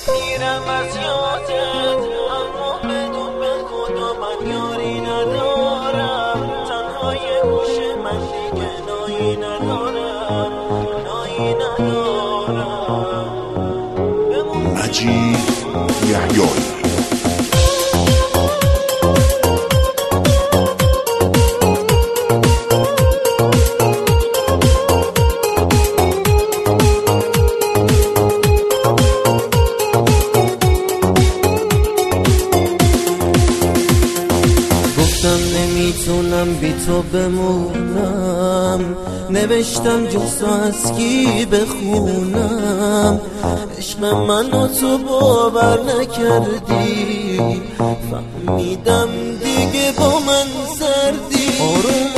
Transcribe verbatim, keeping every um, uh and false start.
میرم از یادت، اما بدون به خدا من یاری ندارم. تنهای گوش من دیگه نایی ندارم، نایی ندارم. مجید یحیایی نمیتونم بی تو بمونم، نوشتم جز از کی بخونم. عشق منو تو باور نکردی، فهمیدم دیگه با من سردی. آروم